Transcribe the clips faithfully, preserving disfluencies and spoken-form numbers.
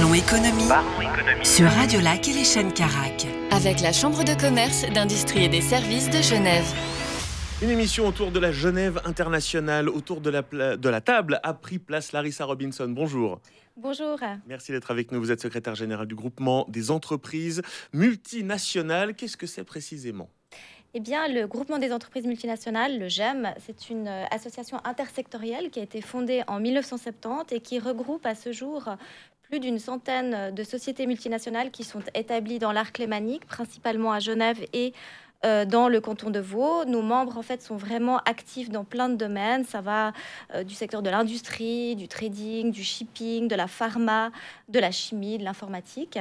Parlons économie, Parlons économie. Sur Radio Lac et les chaînes Carac. Avec la Chambre de commerce, d'industrie et des services de Genève. Une émission autour de la Genève internationale, autour de la, pla- de la table, a pris place Larissa Robinson. Bonjour. Bonjour. Merci d'être avec nous. Vous êtes secrétaire générale du groupement des entreprises multinationales. Qu'est-ce que c'est précisément ? Eh bien, le groupement des entreprises multinationales, le G E M, c'est une euh, association intersectorielle qui a été fondée en mille neuf cent soixante-dix et qui regroupe à ce jour plus d'une centaine de sociétés multinationales qui sont établies dans l'arc lémanique, principalement à Genève et Euh, dans le canton de Vaud. Nos membres, en fait, sont vraiment actifs dans plein de domaines. Ça va euh, du secteur de l'industrie, du trading, du shipping, de la pharma, de la chimie, de l'informatique.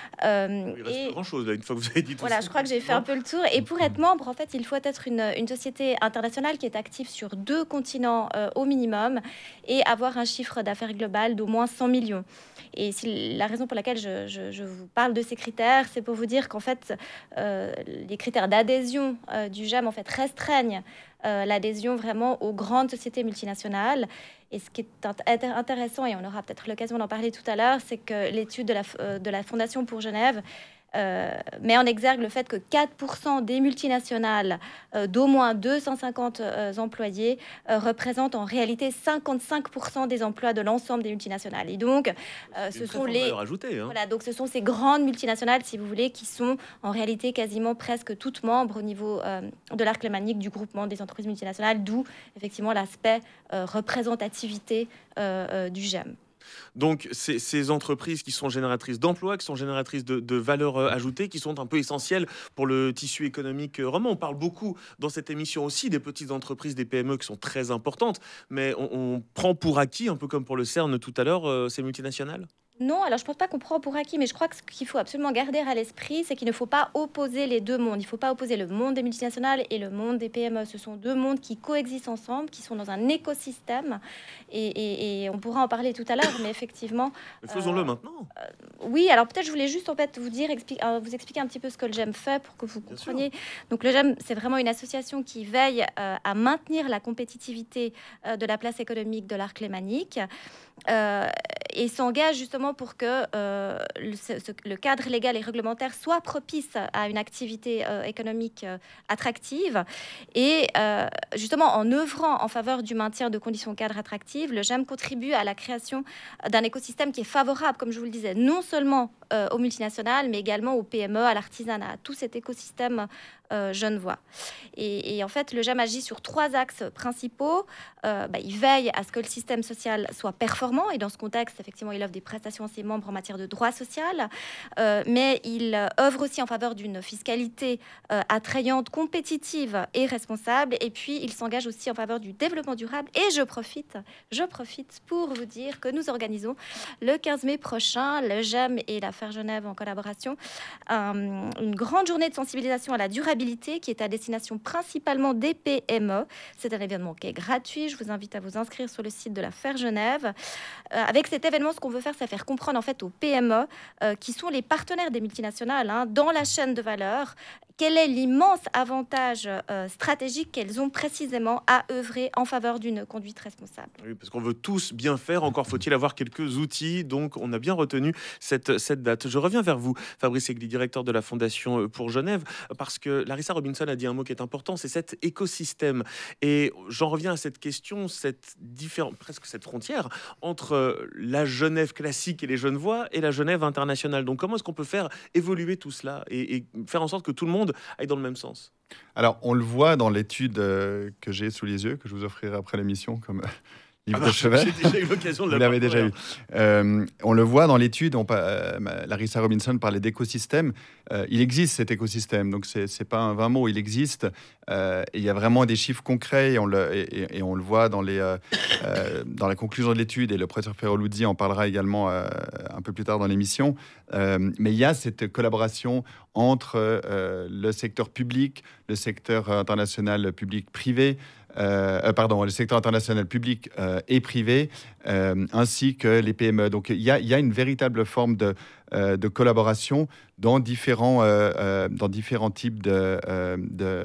Euh, il reste et... grand-chose, là, une fois que vous avez dit tout voilà, ça. Je crois que j'ai fait un peu le tour. Et pour être membre, en fait, il faut être une, une société internationale qui est active sur deux continents euh, au minimum et avoir un chiffre d'affaires global d'au moins cent millions. Et si, la raison pour laquelle je, je, je vous parle de ces critères, c'est pour vous dire qu'en fait, euh, les critères d'adhésion L'adhésion euh, du G E M en fait restreigne euh, l'adhésion vraiment aux grandes sociétés multinationales. Et ce qui est int- intéressant, et on aura peut-être l'occasion d'en parler tout à l'heure, c'est que l'étude de la, euh, de la Fondation pour Genève euh, met en exergue le fait que quatre pour cent des multinationales euh, d'au moins deux cent cinquante euh, employés euh, représentent en réalité cinquante-cinq pour cent des emplois de l'ensemble des multinationales. Et donc, euh, ce sont les ajoutée, hein. voilà, donc ce sont ces grandes multinationales, si vous voulez, qui sont en réalité quasiment presque toutes membres au niveau euh, de l'arc lémanique du groupement des entreprises multinationales, d'où effectivement l'aspect euh, représentativité euh, euh, du G E M. Donc, ces, ces entreprises qui sont génératrices d'emplois, qui sont génératrices de, de valeur ajoutée, qui sont un peu essentielles pour le tissu économique roman. On parle beaucoup dans cette émission aussi des petites entreprises, des P M E qui sont très importantes, mais on, on prend pour acquis, un peu comme pour le CERN tout à l'heure, euh, ces multinationales ? Non, alors je ne pense pas qu'on prend pour acquis, mais je crois que ce qu'il faut absolument garder à l'esprit, c'est qu'il ne faut pas opposer les deux mondes. Il ne faut pas opposer le monde des multinationales et le monde des P M E. Ce sont deux mondes qui coexistent ensemble, qui sont dans un écosystème. Et, et, et on pourra en parler tout à l'heure, mais effectivement... Mais faisons-le euh, maintenant. Euh, oui, alors peut-être je voulais juste en fait vous dire, expli- euh, vous expliquer un petit peu ce que le G E M fait pour que vous Bien compreniez. sûr. Donc le G E M, c'est vraiment une association qui veille euh, à maintenir la compétitivité euh, de la place économique de l'arc lémanique euh, et s'engage justement pour que euh, le, ce- ce- le cadre légal et réglementaire soit propice à une activité euh, économique euh, attractive. Et euh, justement, en œuvrant en faveur du maintien de conditions cadres attractives, le G E M contribue à la création d'un écosystème qui est favorable, comme je vous le disais, non seulement euh, aux multinationales, mais également aux P M E, à l'artisanat, à tout cet écosystème euh, genevois. Et, et en fait, le G E M agit sur trois axes principaux. Euh, bah, il veille à ce que le système social soit performant, et dans ce contexte, effectivement, il offre des prestations à ses membres en matière de droit social, euh, mais il euh, œuvre aussi en faveur d'une fiscalité euh, attrayante, compétitive et responsable, et puis il s'engage aussi en faveur du développement durable. Et je profite, je profite pour vous dire que nous organisons le quinze mai prochain, le G E M et la Faire Genève en collaboration, euh, une grande journée de sensibilisation à la durabilité qui est à destination principalement des P M E. C'est un événement qui est gratuit. Je vous invite à vous inscrire sur le site de la Faire Genève. Euh, avec cet événement, ce qu'on veut faire, c'est faire comprendre en fait aux P M E euh, qui sont les partenaires des multinationales hein, dans la chaîne de valeur, quel est l'immense avantage euh, stratégique qu'elles ont précisément à œuvrer en faveur d'une conduite responsable. Oui, parce qu'on veut tous bien faire, encore faut-il avoir quelques outils, donc on a bien retenu cette, cette date. Je reviens vers vous, Fabrice Egli, directeur de la Fondation pour Genève, parce que Larissa Robinson a dit un mot qui est important, c'est cet écosystème. Et j'en reviens à cette question, cette différence, presque cette frontière entre la Genève classique et les Genevois et la Genève internationale. Donc comment est-ce qu'on peut faire évoluer tout cela et, et faire en sorte que tout le monde aille dans le même sens ? Alors, on le voit dans l'étude euh, que j'ai sous les yeux, que je vous offrirai après l'émission comme euh, livre Ah bah, de chevet. J'ai déjà eu l'occasion de Vous la l'avez déjà eu. Euh, on le voit dans l'étude, on, euh, Larissa Robinson parlait d'écosystème. Euh, il existe cet écosystème, donc c'est c'est pas un vain mot, il existe. Euh, et il y a vraiment des chiffres concrets et on le, et, et on le voit dans, les, euh, euh, dans la conclusion de l'étude, et le professeur Ferroluzzi en parlera également euh, un peu plus tard dans l'émission. Euh, mais il y a cette collaboration entre euh, le secteur public, le secteur international public-privé, euh, euh, pardon, le secteur international public euh, et privé, euh, ainsi que les P M E. Donc il y a, il y a une véritable forme de, euh, de collaboration dans différents, euh, euh, dans différents types de, euh, de,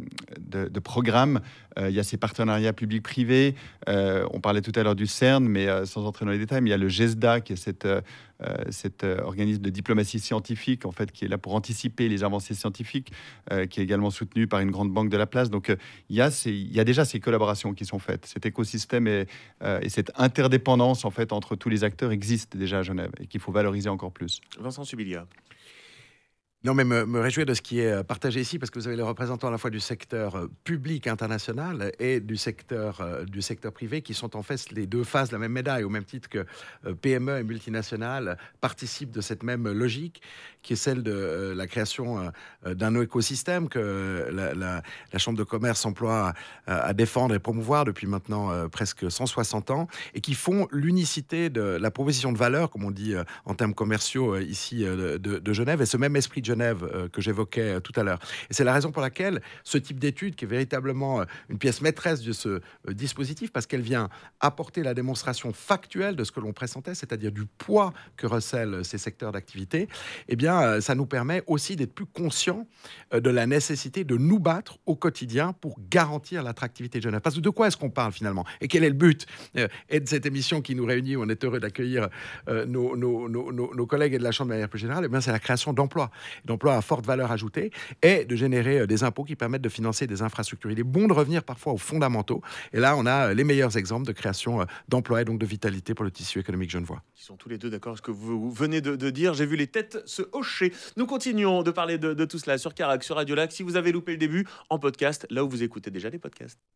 de, de programmes. Euh, il y a ces partenariats publics-privés. Euh, on parlait tout à l'heure du CERN, mais euh, sans entrer dans les détails, mais il y a le GESDA, qui est cette, euh, euh, cet euh, organisme de diplomatie scientifique, en fait, qui est là pour anticiper les avancées scientifiques, euh, qui est également soutenu par une grande banque de la place. Donc, euh, il y a ces, il y a déjà ces collaborations qui sont faites. Cet écosystème et, euh, et cette interdépendance, en fait, entre tous les acteurs existe déjà à Genève et qu'il faut valoriser encore plus. Vincent Subilia. Non, mais me, me réjouir de ce qui est partagé ici, parce que vous avez les représentants à la fois du secteur euh, public international et du secteur, euh, du secteur privé, qui sont en fait les deux faces de la même médaille, au même titre que euh, P M E et multinationales participent de cette même logique, qui est celle de euh, la création euh, d'un écosystème que la, la, la Chambre de commerce s'emploie à, à défendre et promouvoir depuis maintenant euh, presque cent soixante ans, et qui font l'unicité de la proposition de valeur, comme on dit euh, en termes commerciaux euh, ici euh, de, de Genève, et ce même esprit de Genève euh, que j'évoquais euh, tout à l'heure. Et c'est la raison pour laquelle ce type d'étude, qui est véritablement euh, une pièce maîtresse de ce euh, dispositif, parce qu'elle vient apporter la démonstration factuelle de ce que l'on pressentait, c'est-à-dire du poids que recèlent ces secteurs d'activité, eh bien, euh, ça nous permet aussi d'être plus conscients euh, de la nécessité de nous battre au quotidien pour garantir l'attractivité de Genève. Parce que de quoi est-ce qu'on parle finalement? Et quel est le but euh, et de cette émission qui nous réunit, où on est heureux d'accueillir euh, nos, nos, nos, nos, nos collègues et de la Chambre de manière plus générale, eh bien, c'est la création d'emplois. D'emplois à forte valeur ajoutée, et de générer euh, des impôts qui permettent de financer des infrastructures. Il est bon de revenir parfois aux fondamentaux, et là on a euh, les meilleurs exemples de création euh, d'emplois et donc de vitalité pour le tissu économique genevois. Ils sont tous les deux d'accord avec ce que vous venez de, de dire. J'ai vu les têtes se hocher. Nous continuons de parler de, de tout cela sur Carac, sur Radio Lac. Si vous avez loupé le début, en podcast, là où vous écoutez déjà les podcasts.